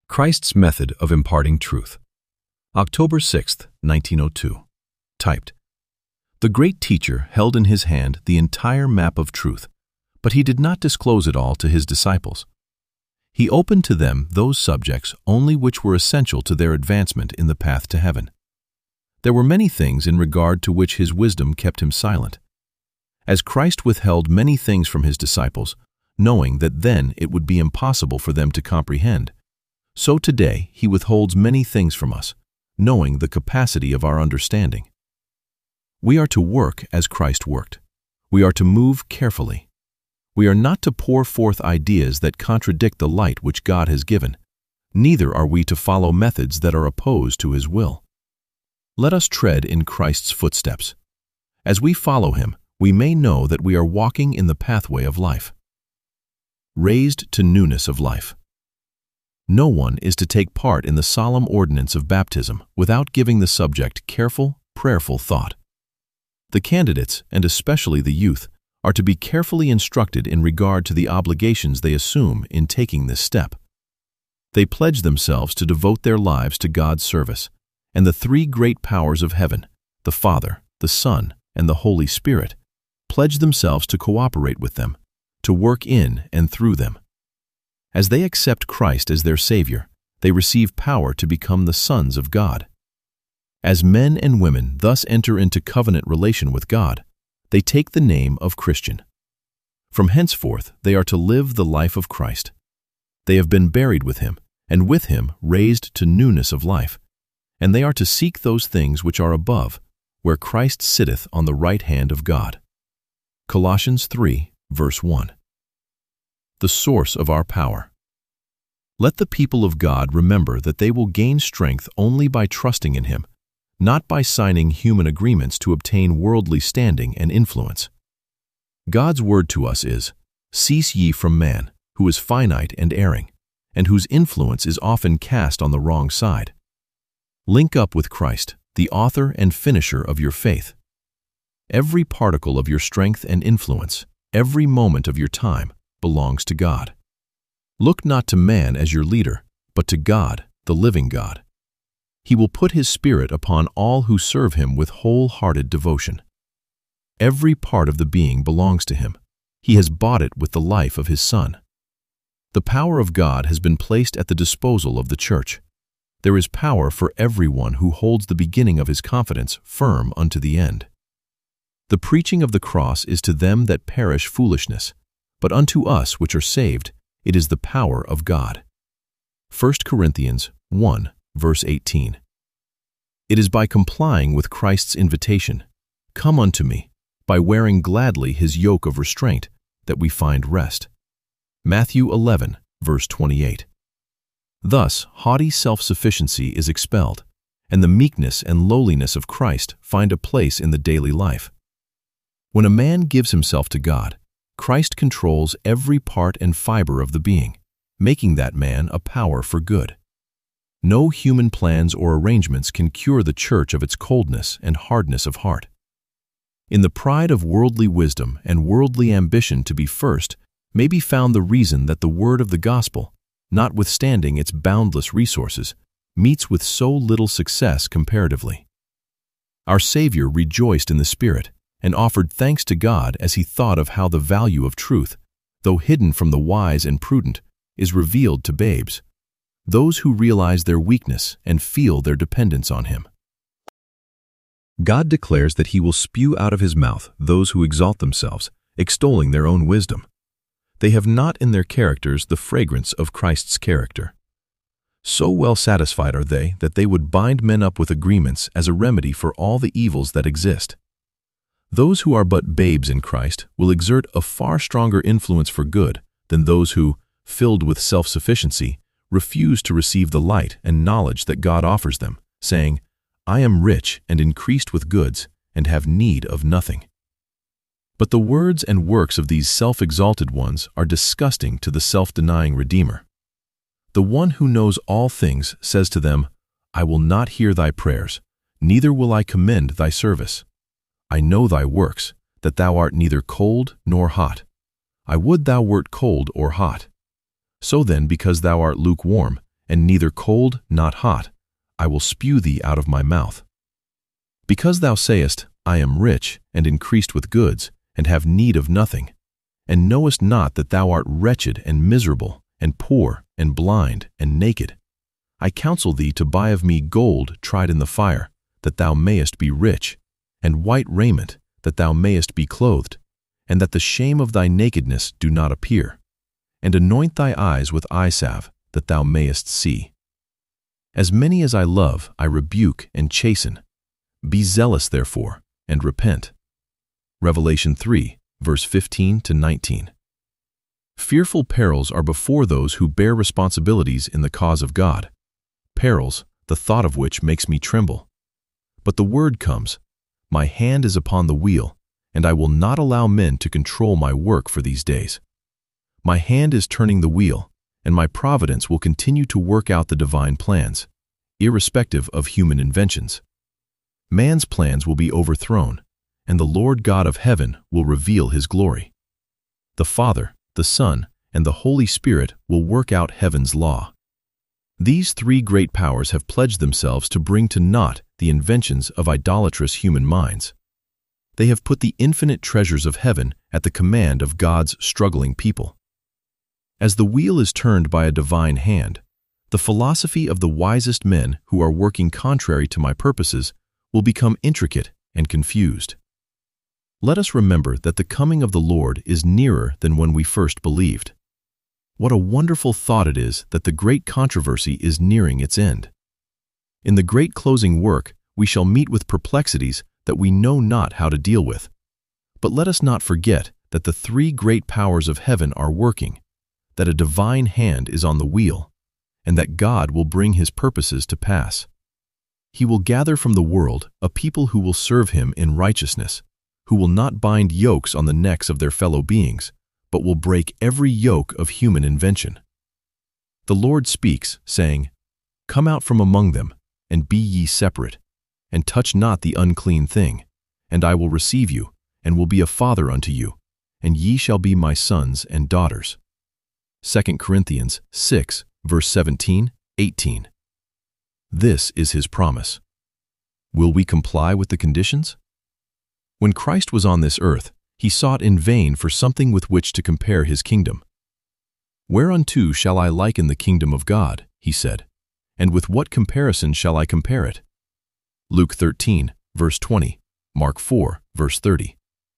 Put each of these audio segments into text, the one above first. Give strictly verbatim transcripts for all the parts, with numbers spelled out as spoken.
Christ's Method of Imparting Truth. October sixth, nineteen oh two. Typed. The great teacher held in his hand the entire map of truth, but he did not disclose it all to his disciples. He opened to them those subjects only which were essential to their advancement in the path to heaven. There were many things in regard to which his wisdom kept him silent. As Christ withheld many things from his disciples, knowing that then it would be impossible for them to comprehend, so today he withholds many things from us, knowing the capacity of our understanding. We are to work as Christ worked. We are to move carefully. We are not to pour forth ideas that contradict the light which God has given. Neither are we to follow methods that are opposed to his will. Let us tread in Christ's footsteps. As we follow him, we may know that we are walking in the pathway of life. Raised to newness of life. No one is to take part in the solemn ordinance of baptism without giving the subject careful, prayerful thought. The candidates, and especially the youth, are to be carefully instructed in regard to the obligations they assume in taking this step. They pledge themselves to devote their lives to God's service, and the three great powers of heaven, the Father, the Son, and the Holy Spirit, pledge themselves to cooperate with them, to work in and through them. As they accept Christ as their Savior, they receive power to become the sons of God. As men and women thus enter into covenant relation with God, they take the name of Christian. From henceforth they are to live the life of Christ. They have been buried with him, and with him raised to newness of life, and they are to seek those things which are above, where Christ sitteth on the right hand of God. Colossians three, verse one. The source of our power. Let the people of God remember that they will gain strength only by trusting in him, not by signing human agreements to obtain worldly standing and influence. God's word to us is, "Cease ye from man, who is finite and erring, and whose influence is often cast on the wrong side. Link up with Christ, the author and finisher of your faith. Every particle of your strength and influence, every moment of your time, belongs to God. Look not to man as your leader, but to God, the living God. He will put his Spirit upon all who serve him with wholehearted devotion. Every part of the being belongs to him. He has bought it with the life of his Son. The power of God has been placed at the disposal of the church. There is power for everyone who holds the beginning of his confidence firm unto the end. The preaching of the cross is to them that perish foolishness, but unto us which are saved, it is the power of God. First Corinthians one, verse eighteen. It is by complying with Christ's invitation, "Come unto me," by wearing gladly his yoke of restraint, that we find rest. Matthew eleven, verse twenty-eight. Thus, haughty self-sufficiency is expelled, and the meekness and lowliness of Christ find a place in the daily life. When a man gives himself to God, Christ controls every part and fiber of the being, making that man a power for good. No human plans or arrangements can cure the church of its coldness and hardness of heart. In the pride of worldly wisdom and worldly ambition to be first may be found the reason that the word of the gospel, notwithstanding its boundless resources, meets with so little success comparatively. Our Savior rejoiced in the Spirit and offered thanks to God as he thought of how the value of truth, though hidden from the wise and prudent, is revealed to babes, those who realize their weakness and feel their dependence on him. God declares that he will spew out of his mouth those who exalt themselves, extolling their own wisdom. They have not in their characters the fragrance of Christ's character. So well satisfied are they that they would bind men up with agreements as a remedy for all the evils that exist. Those who are but babes in Christ will exert a far stronger influence for good than those who, filled with self-sufficiency, refuse to receive the light and knowledge that God offers them, saying, "I am rich and increased with goods, and have need of nothing." But the words and works of these self-exalted ones are disgusting to the self-denying Redeemer. The one who knows all things says to them, "I will not hear thy prayers, neither will I commend thy service. I know thy works, that thou art neither cold nor hot. I would thou wert cold or hot. So then, because thou art lukewarm, and neither cold not hot, I will spew thee out of my mouth. Because thou sayest, I am rich, and increased with goods, and have need of nothing, and knowest not that thou art wretched and miserable, and poor, and blind, and naked, I counsel thee to buy of me gold tried in the fire, that thou mayest be rich, and white raiment, that thou mayest be clothed, and that the shame of thy nakedness do not appear, and anoint thy eyes with eye salve, that thou mayest see. As many as I love, I rebuke and chasten. Be zealous, therefore, and repent. Revelation three, verse fifteen to nineteen. Fearful perils are before those who bear responsibilities in the cause of God, perils, the thought of which makes me tremble. But the word comes, My hand is upon the wheel, and I will not allow men to control my work for these days. My hand is turning the wheel, and my providence will continue to work out the divine plans, irrespective of human inventions. Man's plans will be overthrown, and the Lord God of heaven will reveal his glory. The Father, the Son, and the Holy Spirit will work out heaven's law. These three great powers have pledged themselves to bring to naught the inventions of idolatrous human minds. They have put the infinite treasures of heaven at the command of God's struggling people. As the wheel is turned by a divine hand, the philosophy of the wisest men who are working contrary to my purposes will become intricate and confused. Let us remember that the coming of the Lord is nearer than when we first believed. What a wonderful thought it is that the great controversy is nearing its end. In the great closing work, we shall meet with perplexities that we know not how to deal with. But let us not forget that the three great powers of heaven are working, that a divine hand is on the wheel, and that God will bring his purposes to pass. He will gather from the world a people who will serve him in righteousness, who will not bind yokes on the necks of their fellow beings, but will break every yoke of human invention. The Lord speaks, saying, Come out from among them, and be ye separate, and touch not the unclean thing, and I will receive you, and will be a father unto you, and ye shall be my sons and daughters. Second Corinthians six, verse seventeen, eighteen. This is his promise. Will we comply with the conditions? When Christ was on this earth, he sought in vain for something with which to compare his kingdom. Whereunto shall I liken the kingdom of God, he said, and with what comparison shall I compare it? Luke thirteen, verse twenty, Mark four, verse thirty.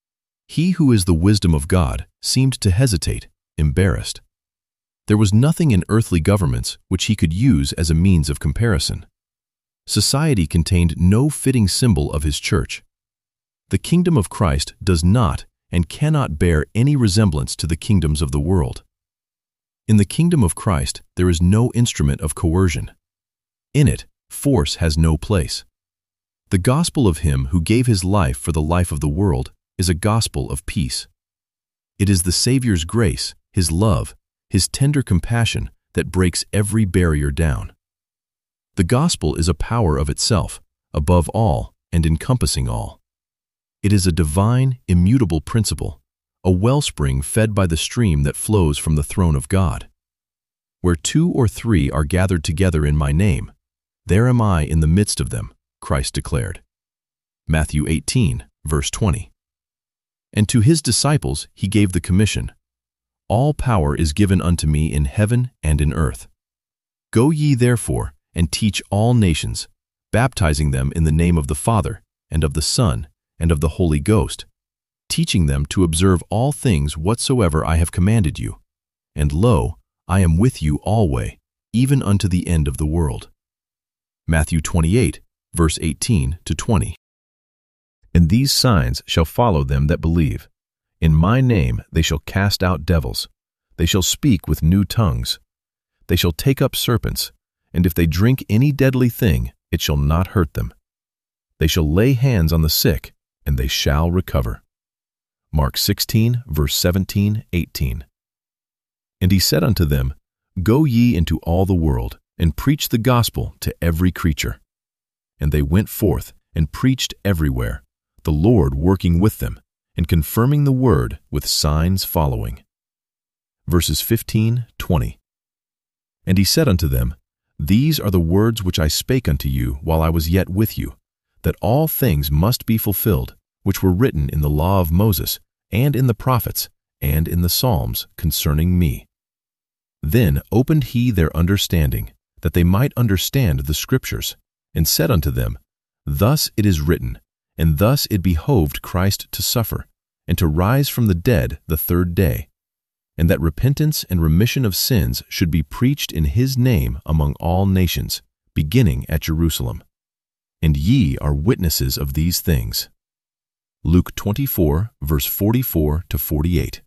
He who is the wisdom of God seemed to hesitate, embarrassed. There was nothing in earthly governments which he could use as a means of comparison. Society contained no fitting symbol of his church. The kingdom of Christ does not and cannot bear any resemblance to the kingdoms of the world. In the kingdom of Christ, there is no instrument of coercion. In it, force has no place. The gospel of him who gave his life for the life of the world is a gospel of peace. It is the Savior's grace, his love, his tender compassion that breaks every barrier down. The gospel is a power of itself, above all and encompassing all. It is a divine, immutable principle, a wellspring fed by the stream that flows from the throne of God. Where two or three are gathered together in my name, there am I in the midst of them, Christ declared. Matthew eighteen, verse twenty. And to his disciples he gave the commission, All power is given unto me in heaven and in earth. Go ye therefore and teach all nations, baptizing them in the name of the Father, and of the Son, and of the Holy Ghost, teaching them to observe all things whatsoever I have commanded you. And lo, I am with you alway, even unto the end of the world. Matthew twenty-eight, verse eighteen to twenty. And these signs shall follow them that believe. In my name they shall cast out devils. They shall speak with new tongues. They shall take up serpents, and if they drink any deadly thing, it shall not hurt them. They shall lay hands on the sick, and they shall recover. Mark sixteen, verse seventeen, eighteen. And he said unto them, Go ye into all the world, and preach the gospel to every creature. And they went forth and preached everywhere, the Lord working with them, and confirming the word with signs following. Verses fifteen, twenty. And he said unto them, These are the words which I spake unto you while I was yet with you, that all things must be fulfilled, which were written in the law of Moses, and in the prophets, and in the Psalms concerning me. Then opened he their understanding, that they might understand the Scriptures, and said unto them, Thus it is written, and thus it behoved Christ to suffer, and to rise from the dead the third day, and that repentance and remission of sins should be preached in his name among all nations, beginning at Jerusalem. And ye are witnesses of these things. Luke twenty-four, verse forty-four to forty-eight.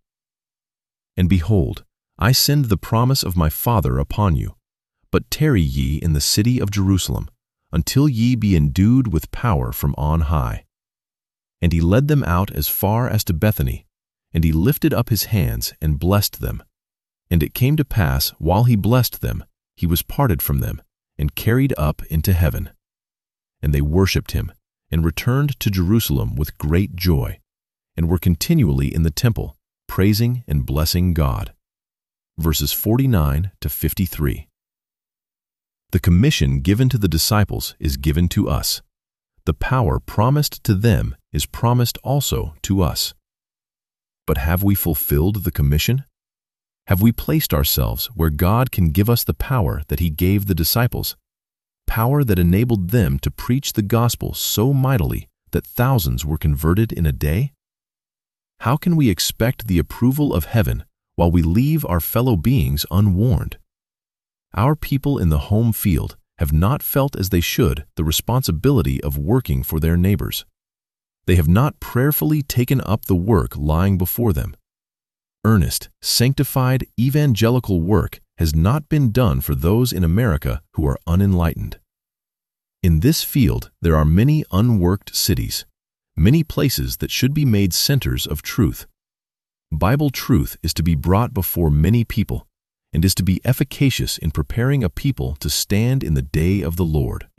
And behold, I send the promise of my Father upon you, but tarry ye in the city of Jerusalem, until ye be endued with power from on high. And he led them out as far as to Bethany, and he lifted up his hands and blessed them. And it came to pass, while he blessed them, he was parted from them, and carried up into heaven. And they worshipped him, and returned to Jerusalem with great joy, and were continually in the temple, praising and blessing God. Verses forty-nine to fifty-three. The commission given to the disciples is given to us. The power promised to them is promised also to us. But have we fulfilled the commission? Have we placed ourselves where God can give us the power that he gave the disciples, power that enabled them to preach the gospel so mightily that thousands were converted in a day? How can we expect the approval of heaven while we leave our fellow beings unwarned? Our people in the home field have not felt as they should the responsibility of working for their neighbors. They have not prayerfully taken up the work lying before them. Earnest, sanctified, evangelical work has not been done for those in America who are unenlightened. In this field there are many unworked cities, many places that should be made centers of truth. Bible truth is to be brought before many people, and is to be efficacious in preparing a people to stand in the day of the Lord.